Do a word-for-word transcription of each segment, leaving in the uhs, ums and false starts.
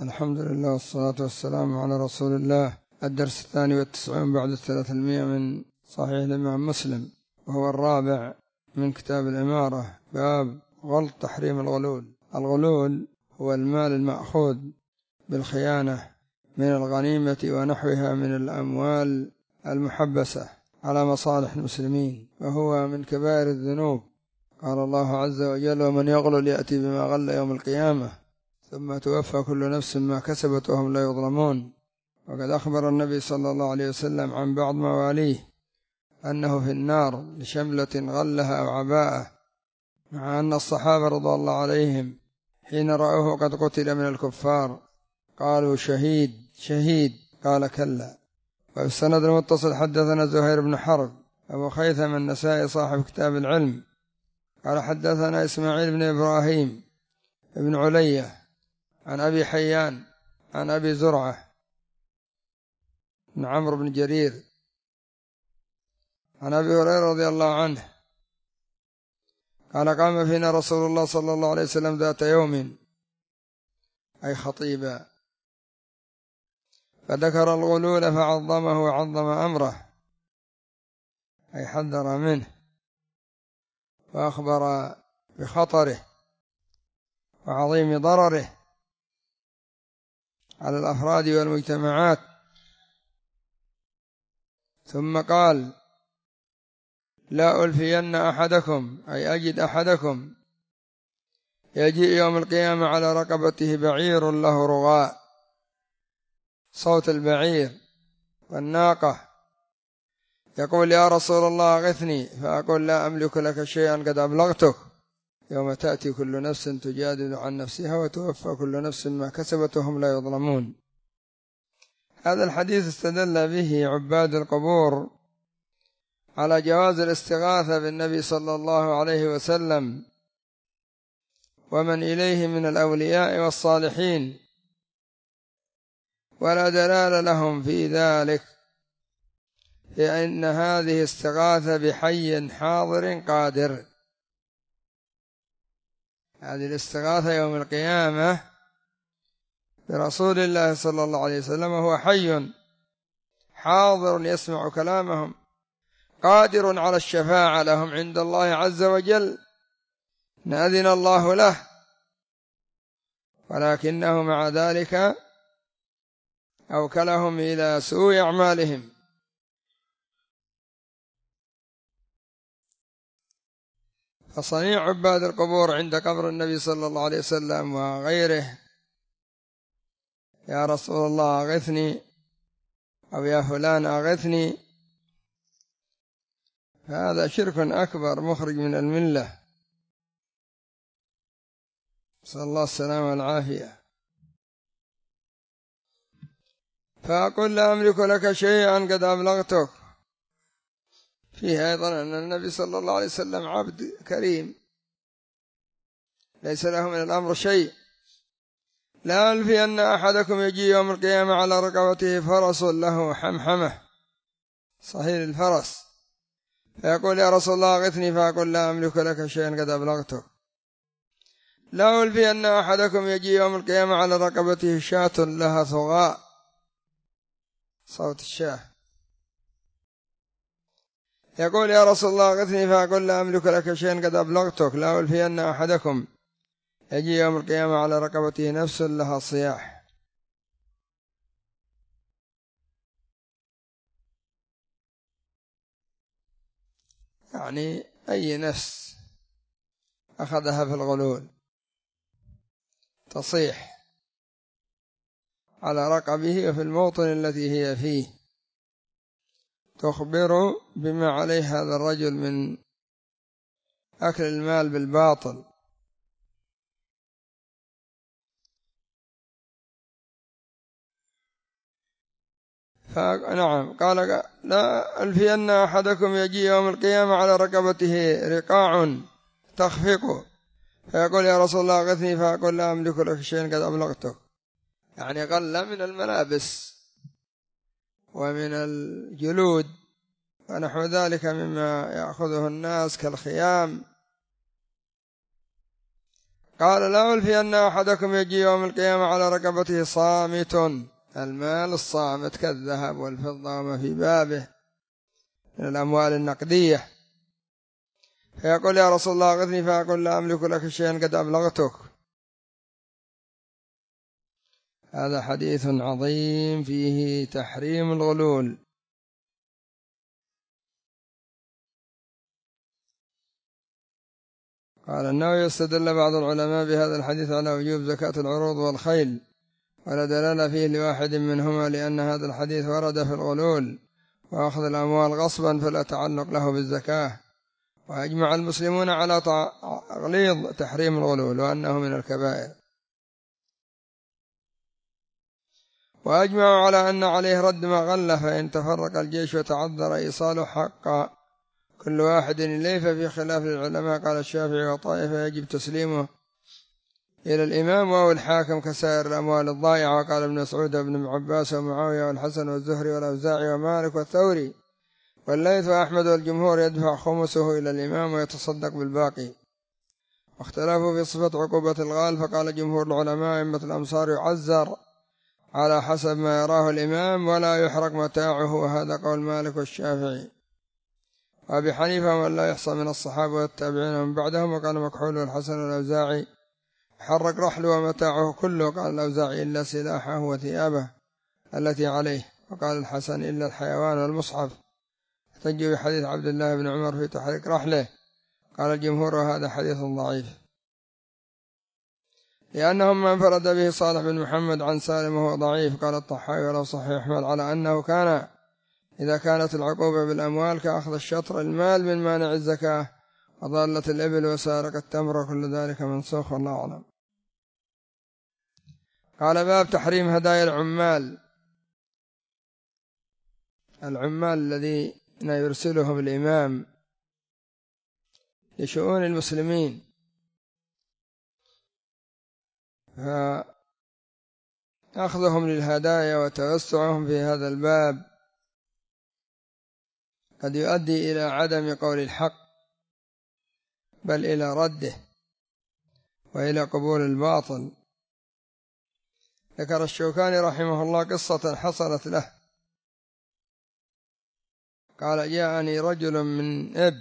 الحمد لله والصلاة والسلام على رسول الله. الدرس الثاني والتسعون بعد الثلاثمائة من صحيح الإمام مسلم، وهو الرابع من كتاب الإمارة. باب غلط تحريم الغلول. الغلول هو المال المأخوذ بالخيانة من الغنيمة ونحوها من الأموال المحبسة على مصالح المسلمين، وهو من كبائر الذنوب. قال الله عز وجل: ومن يغلل يأتي بما غل يوم القيامة ثم توفى كل نفس ما كسبت وهم لا يظلمون. وقد أخبر النبي صلى الله عليه وسلم عن بعض مواليه أنه في النار لشملة غلها أو عباءة، مع أن الصحابة رضي الله عليهم حين رأوه قد قتل من الكفار قالوا: شهيد شهيد. قال: كلا. وفي السند المتصل حدثنا زهير بن حرب أبو خيثم النسائي صاحب كتاب العلم قال: حدثنا إسماعيل بن إبراهيم بن علية عن أبي حيان عن أبي زرعة بن عمرو بن جرير عن أبي هريرة رضي الله عنه قال: قام فينا رسول الله صلى الله عليه وسلم ذات يوم، أي خطيبا، فذكر الغلول فعظمه وعظم أمره، أي حذر منه وأخبر بخطره وعظيم ضرره على الأفراد والمجتمعات. ثم قال: لا ألفين أحدكم، أي أجد أحدكم يجيء يوم القيامة على رقبته بعير له رغاء، صوت البعير والناقة، يقول: يا رسول الله أغثني، فأقول: لا أملك لك شيئا قد أبلغتك. يوم تأتي كل نفس تجادل عن نفسها وتوفى كل نفس ما كسبت وهم لا يظلمون. هذا الحديث استدل به عباد القبور على جواز الاستغاثة بالنبي صلى الله عليه وسلم ومن إليه من الأولياء والصالحين، ولا دلال لهم في ذلك، لأن هذه استغاثة بحي حاضر قادر. هذه الاستغاثة يوم القيامة برسول الله صلى الله عليه وسلم، هو حي حاضر يسمع كلامهم، قادر على الشفاعة لهم عند الله عز وجل إن أذن الله له، ولكنه مع ذلك أوكلهم إلى سوء أعمالهم. فصنيع عباد القبور عند قبر النبي صلى الله عليه وسلم وغيره: يا رسول الله أغثني، أو يا فلان أغثني، هذا شرك أكبر مخرج من الملة، صلى الله السلامة والعافية. فأقول: لا أملك لك شيئا قد أبلغتك. فيه أيضا أن النبي صلى الله عليه وسلم عبد كريم ليس له من الأمر شيء. لا ألفين أحدكم يجي يوم القيامة على رقبته فرس له حمحمة، صهيل الفرس، فيقول: يا رسول الله أغثني، فأقول: لا أملك لك شيئا قد أبلغتك. لا ألفين أحدكم يجي يوم القيامة على رقبته شاة لها ثغاء، صوت الشاه، يقول: يا رسول الله أغثني، فأقول: لا أملك لك شيئا قد أبلغتك. لا ألفين أحدكم يجي يوم القيامة على رقبته نفس لها صياح. يعني أي نفس أخذها في الغلول تصيح على رقبه وفي الموطن الذي هي فيه، تخبر بما عليه هذا الرجل من أكل المال بالباطل. فنعم، قال: لا ألفين أحدكم يجي يوم القيامة على رقبته رقاع تخفق، فيقول: يا رسول الله أغثني، فأقول: لا أملك لك شيئا قد أبلغتك. يعني غل من الملابس ومن الجلود ونحو ذلك مما يأخذه الناس كالخيام، قال لا ألفين أحدكم يجي يوم القيامة على رقبته صامت، المال الصامت كالذهب والفضة وما في بابه من الأموال النقدية، فيقول يا رسول الله أغثني، فأقول لا أملك لك شيئا قد أبلغتك. هذا حديث عظيم فيه تحريم الغلول. قال أنه يستدل بعض العلماء بهذا الحديث على وجوب زكاة العروض والخيل، ولا دلالة فيه لواحد منهما، لأن هذا الحديث ورد في الغلول وأخذ الأموال غصبا فلا تعلق له بالزكاة. وأجمع المسلمون على تغليظ تحريم الغلول وأنه من الكبائر، وأجمعوا على أن عليه رد ما غله، فإن تفرق الجيش وتعذر إيصال حق كل واحد إليه ففي خلاف العلماء. قال الشافعي وطائفة يجب تسليمه إلى الإمام أو الحاكم كسائر الأموال الضائعة. وقال ابن مسعود وابن عباس ومعاوية والحسن والزهري والأوزاعي ومالك والثوري والليث وأحمد والجمهور يدفع خمسه إلى الإمام ويتصدق بالباقي. واختلفوا في صفة عقوبة الغال، فقال جمهور العلماء أئمة الأمصار يعزر على حسب ما يراه الإمام ولا يحرق متاعه، وهذا قول مالك والشافعي. وأبي حنيفة ومن لا يحصى من الصحابة والتابعين ومن بعدهم. وقال مكحول والحسن والأوزاعي حرق رحله ومتاعه كله. قال الأوزاعي إلا سلاحه وثيابه التي عليه. وقال الحسن إلا الحيوان والمصحف، احتجوا بحديث عبد الله بن عمر في تحريق رحله. قال الجمهور هذا حديث ضعيف، لأنهم ما انفرد به صالح بن محمد عن سالم وهو ضعيف. قال الطحاوي ولو صحيح يحمل على أنه كان إذا كانت العقوبة بالأموال كأخذ الشطر المال من مانع الزكاة وضالة الإبل وسارق التمر، وكل ذلك منسوخ والله أعلم. قال باب تحريم هدايا العمال. العمال الذين يرسلهم الإمام لشؤون المسلمين، فأخذهم للهدايا وتوسعهم في هذا الباب قد يؤدي إلى عدم قول الحق، بل إلى رده وإلى قبول الباطل. ذكر الشوكاني رحمه الله قصة حصلت له. قال جاءني رجل من إب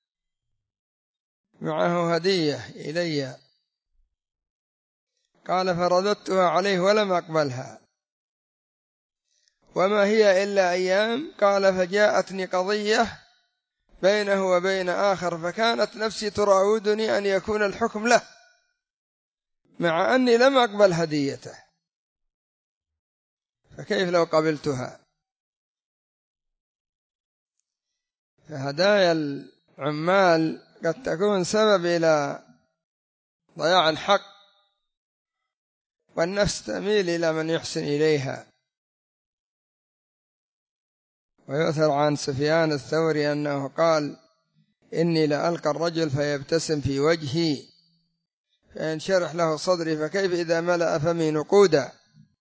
معه هدية إلي، قال فرددتها عليه ولم أقبلها، وما هي إلا أيام. قال فجاءتني قضية بينه وبين آخر، فكانت نفسي تراودني أن يكون الحكم له مع أني لم أقبل هديته، فكيف لو قبلتها؟ فهدايا العمال قد تكون سبب إلى ضياع الحق، والنفس تميل إلى من يحسن إليها. ويؤثر عن سفيان الثوري أنه قال إني لألقى الرجل فيبتسم في وجهي فينشرح له صدري، فكيف إذا ملأ فمي نقودا.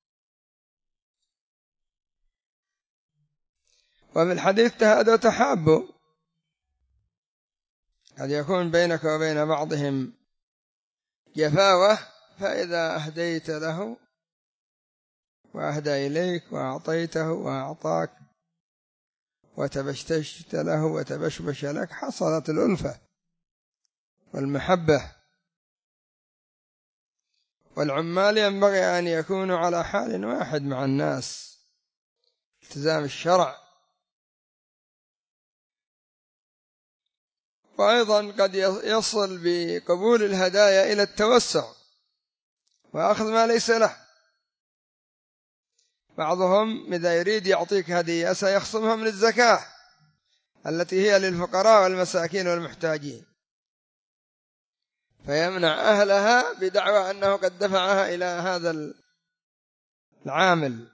وفي الحديث تهادوا تحابوا، قد يكون بينك وبين بعضهم جفاوة، فإذا أهديت له وأهدى إليك وأعطيته وأعطاك وتبشتشت له وتبشبش لك حصلت الألفة والمحبة. والعمال ينبغي أن يكونوا على حال واحد مع الناس، التزام الشرع. وأيضا قد يصل بقبول الهدايا إلى التوسع وأخذ ما ليس له. بعضهم إذا يريد يعطيك هدية سيخصمها من الزكاة التي هي للفقراء والمساكين والمحتاجين، فيمنع أهلها بدعوى أنه قد دفعها إلى هذا العامل.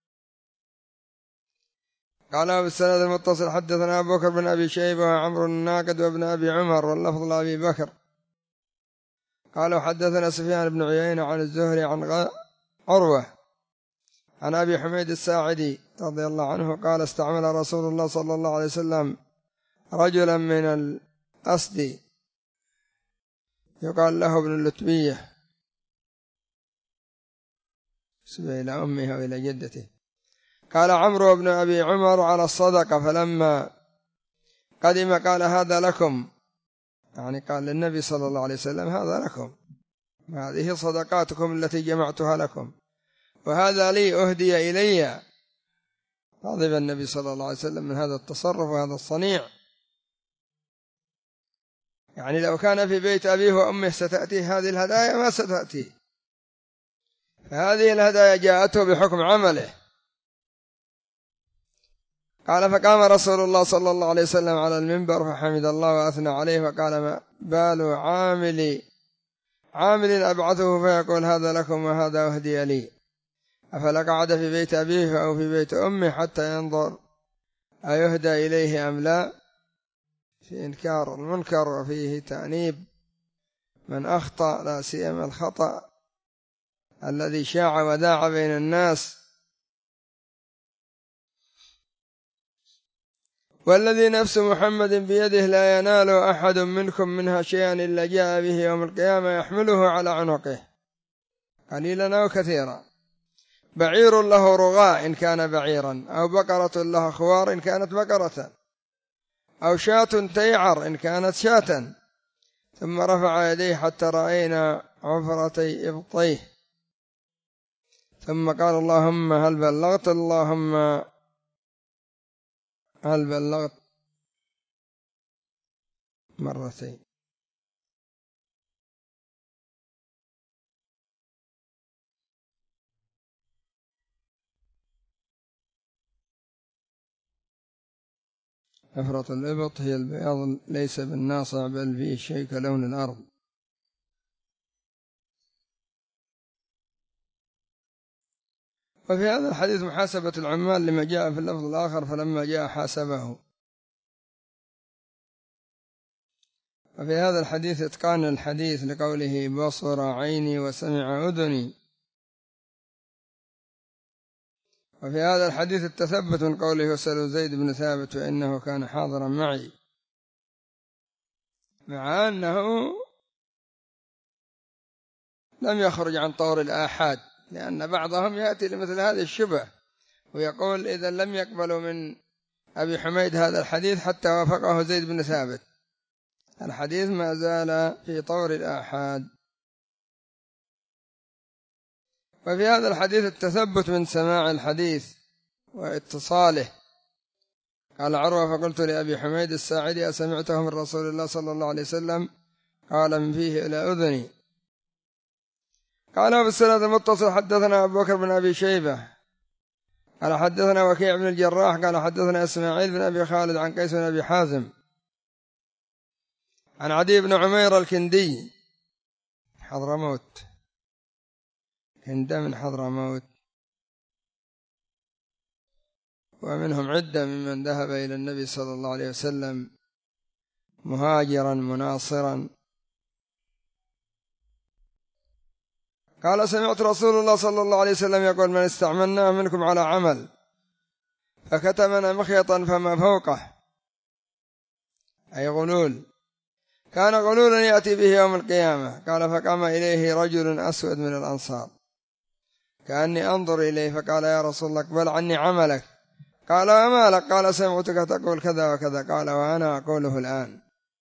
قال بالسند المتصل حدثنا أبو بكر بن أبي شيبة وعمرو الناقد وابن أبي عمر واللفظ لأبي بكر قالوا حدثنا سفيان بن عيينة عن الزهري عن عروة عن أبي حميد الساعدي رضي الله عنه قال استعمل رسول الله صلى الله عليه وسلم رجلا من الأسد يقال له ابن اللتبية، نسبة إلى أمه وإلى جدته. قال عمرو بن أبي عمر على الصدقة، فلما قدم قال هذا لكم، يعني قال للنبي صلى الله عليه وسلم هذا لكم، هذه صدقاتكم التي جمعتها لكم، وهذا لي أهدي إلي. غضب النبي صلى الله عليه وسلم من هذا التصرف وهذا الصنيع. يعني لو كان في بيت أبيه وأمه ستأتي هذه الهدايا ما ستأتي، فهذه الهدايا جاءته بحكم عمله. قال فقام رسول الله صلى الله عليه وسلم على المنبر فحمد الله وأثنى عليه، وقال ما بال عامل عامل أبعثه فيقول هذا لكم وهذا أهدي لي، أفلا قعد في بيت أبيه أو في بيت أمه حتى ينظر أيهدى إليه أم لا؟ في إنكار المنكر وفيه تأنيب من أخطأ، لا سيما الخطأ الذي شاع وذاع بين الناس. والذي نفس محمد بيده لا ينال أحد منكم منها شيئا إلا جاء به يوم القيامة يحمله على عنقه قليلا أو كثيرا، بعير له رغاء إن كان بعيرا، أو بقرة لها خوار إن كانت بقرة، أو شاة تيعر إن كانت شاة. ثم رفع يديه حتى رأينا عفرتي إبطيه، ثم قال اللهم هل بلغت، اللهم هل بلغت مرتين. عفرة الإبط هي البياض ليس بالناصع بل فيه شيء كلون الأرض. وفي هذا الحديث محاسبة العمال لما جاء في اللفظ الآخر فلما جاء حاسبه. وفي هذا الحديث إتقان الحديث لقوله بصر عيني وسمع أذني. وفي هذا الحديث التثبت من قوله وسألوا زيد بن ثابت وإنه كان حاضرا معي، مع أنه لم يخرج عن طور الآحاد، لأن بعضهم يأتي لمثل هذه الشبه ويقول إذا لم يقبلوا من أبي حميد هذا الحديث حتى وافقه زيد بن ثابت. الحديث ما زال في طور الآحاد. وفي هذا الحديث التثبت من سماع الحديث واتصاله. قال عروة فقلت لأبي حميد الساعدي أسمعته من رسول الله صلى الله عليه وسلم؟ قال من فيه إلى أذني. قال بالسند المتصل حدثنا أبو بكر بن أبي شيبة قال حدثنا وكيع بن الجراح قال حدثنا إسماعيل بن أبي خالد عن قيس بن أبي حازم عن عدي بن عمير الكندي حضرموت، كند من حضرموت، ومنهم عدة ممن ذهب إلى النبي صلى الله عليه وسلم مهاجرا مناصرا. قال سمعت رسول الله صلى الله عليه وسلم يقول من استعملناه منكم على عمل فكتمنا مخيطا فما فوقه، أي غلول، كان غلولا يأتي به يوم القيامة. قال فقام إليه رجل أسود من الأنصار كأني أنظر إليه فقال يا رسول الله اقبل عني عملك. قال وما لك؟ قال سمعتك تقول كذا وكذا. قال وأنا أقوله الآن.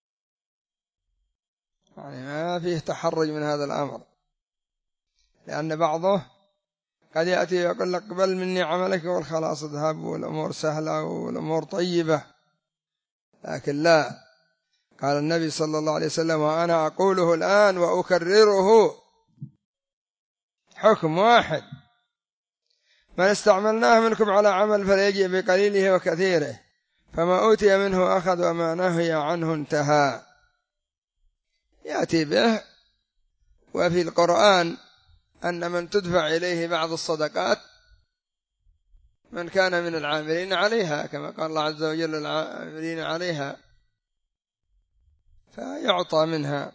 يعني ما فيه تحرج من هذا الأمر، لأن بعضه قد يأتي يقول لك اقبل مني عملك والخلاص اذهب والأمور سهلة والأمور طيبة، لكن لا. قال النبي صلى الله عليه وسلم وأنا أقوله الآن وأكرره، حكم واحد، من استعملناه منكم على عمل فليجئ بقليله وكثيره، فما أوتي منه أخذ وما نهي عنه انتهى. يأتي به. وفي القرآن أن من تدفع إليه بعض الصدقات من كان من العاملين عليها، كما قال الله عز وجل العاملين عليها، فيعطى منها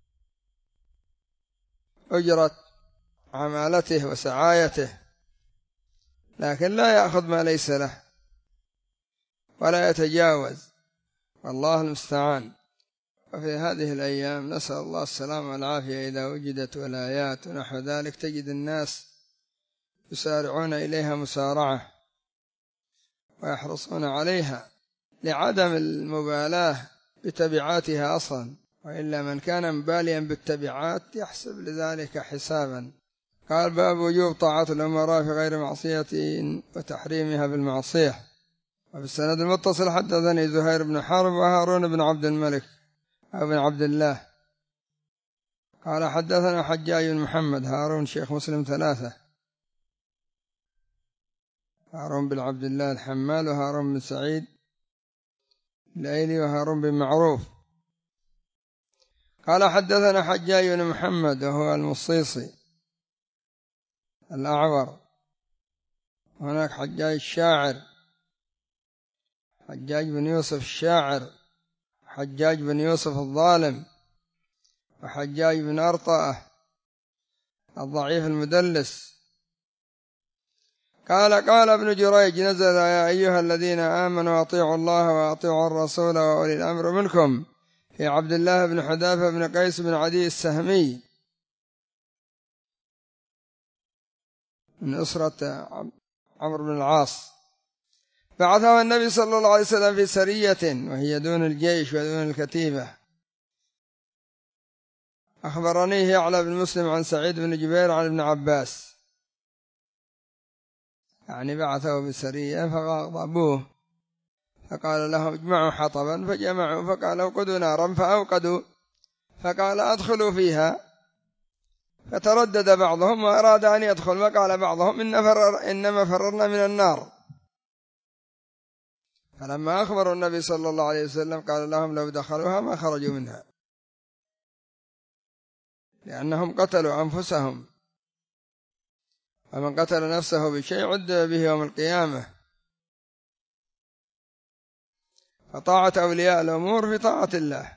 أجرة عمالته وسعايته، لكن لا يأخذ ما ليس له ولا يتجاوز، والله المستعان. وفي هذه الأيام نسأل الله السلامة والعافية إذا وجدت ولايات ونحو ذلك تجد الناس يسارعون إليها مسارعة ويحرصون عليها لعدم المبالاة بتبعاتها أصلا، وإلا من كان مباليا بالتبعات يحسب لذلك حسابا. قال: باب وجوب طاعة الأمراء في غير معصية وتحريمها بالمعصية. وفي السند المتصل حدثني زهير بن حرب وهارون بن عبد الملك أو بن عبد الله قال: حدثنا حجاج بن محمد. هارون شيخ مسلم ثلاثة: هارون بن عبد الله الحمال، وهارون بن سعيد الأيلي، وهارون بن معروف. قال: حدثنا حجاج بن محمد وهو المصيصي الأعور. هناك حجاج الشاعر، حجاج بن يوسف الشاعر، حجاج بن يوسف الظالم، وحجاج بن أرطأة الضعيف المدلس. قال: قال ابن جريج: نزل يا أيها الذين آمنوا أطيعوا الله وأطيعوا الرسول وأولي الأمر منكم، في عبد الله بن حذافة بن قيس بن عدي السهمي من أسرة عمرو بن العاص. بعثه النبي صلى الله عليه وسلم في سرية وهي دون الجيش ودون الكتيبة. أخبرنيه يعلى بن مسلم عن سعيد بن جبير عن ابن عباس، يعني بعثه بسرية فغضبوه فقال لهم: اجمعوا حطبا، فجمعوا، فقال: اوقدوا نارا، فأوقدوا، فقال: أدخلوا فيها. فتردد بعضهم وأراد أن يدخل، وقال بعضهم: إن فرر إنما فررنا من النار. فلما أخبروا النبي صلى الله عليه وسلم قال لهم: لو دخلوها ما خرجوا منها، لأنهم قتلوا أنفسهم، ومن قتل نفسه بشيء عذب به يوم القيامة. فطاعة أولياء الأمور في طاعة الله.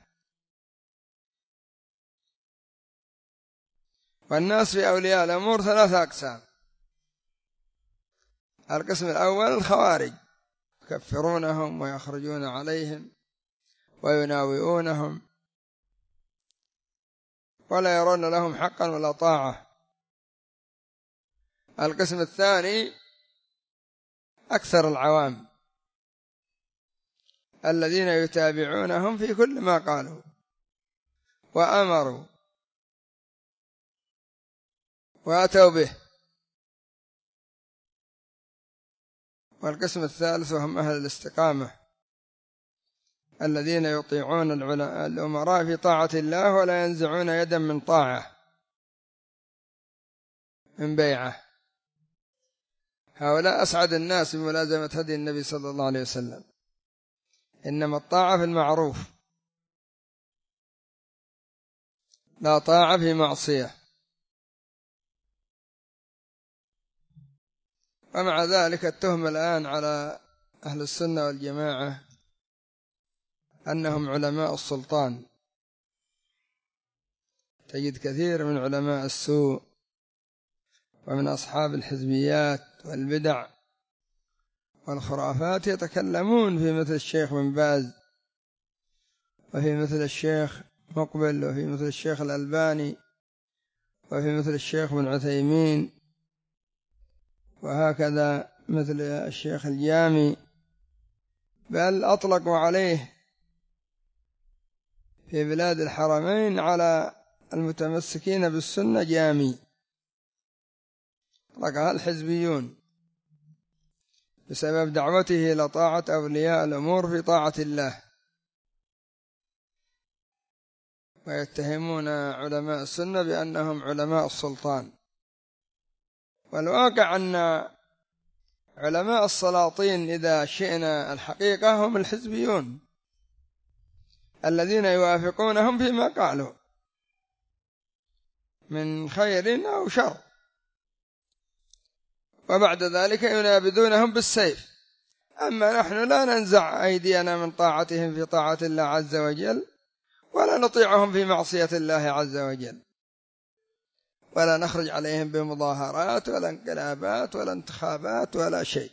والناس في أولياء الأمور ثلاثة أقسام: القسم الأول الخوارج، يكفرونهم ويخرجون عليهم ويناوئونهم ولا يرون لهم حقا ولا طاعة. القسم الثاني أكثر العوام، الذين يتابعونهم في كل ما قالوا وأمروا وأتوا به. والقسم الثالث هم أهل الاستقامة، الذين يطيعون الأمراء في طاعة الله ولا ينزعون يدا من طاعة من بيعة. هؤلاء أسعد الناس بملازمة هدي النبي صلى الله عليه وسلم. إنما الطاعة في المعروف، لا طاعة في معصية. ومع ذلك التهم الآن على أهل السنة والجماعة أنهم علماء السلطان. تجد كثير من علماء السوء ومن أصحاب الحزبيات والبدع والخرافات يتكلمون في مثل الشيخ بن باز، وفي مثل الشيخ مقبل، وفي مثل الشيخ الألباني، وفي مثل الشيخ بن عثيمين، وهكذا مثل الشيخ الجامي، بل أطلقوا عليه في بلاد الحرمين على المتمسكين بالسنة جامي، أطلقها الحزبيون بسبب دعوته إلى طاعة أولياء الأمور في طاعة الله. ويتهمون علماء السنة بأنهم علماء السلطان، والواقع أن علماء السلاطين إذا شئنا الحقيقة هم الحزبيون الذين يوافقونهم فيما قالوا من خير أو شر، وبعد ذلك ينابذونهم بالسيف. أما نحن لا ننزع أيدينا من طاعتهم في طاعة الله عز وجل، ولا نطيعهم في معصية الله عز وجل، ولا نخرج عليهم بمظاهرات ولا انقلابات ولا انتخابات ولا شيء.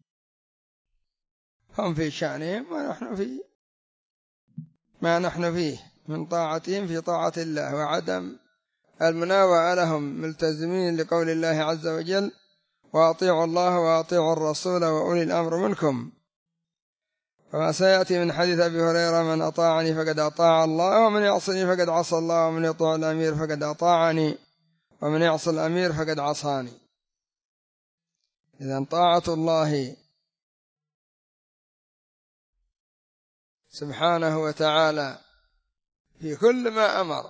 هم في شأنهم ونحن في ما نحن فيه من طاعتهم في طاعة الله، وعدم المناوئة لهم، ملتزمين لقول الله عز وجل: وأطيعوا الله وأطيعوا الرسول وأولي الأمر منكم. كما سيأتي من حديث أبي هريرة: من أطاعني فقد أطاع الله، ومن يعصني فقد عصى الله، ومن يطيع الأمير فقد أطاعني، ومن يعصى الأمير فقد عصاني. إذن طاعة الله سبحانه وتعالى في كل ما أمر،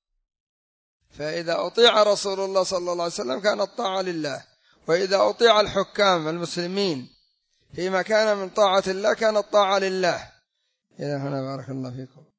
فإذا أطيع رسول الله صلى الله عليه وسلم كانت طاعة لله، وإذا أطيع الحكام المسلمين فيما كان من طاعة الله كانت طاعة لله. إلى هنا بارك الله فيكم.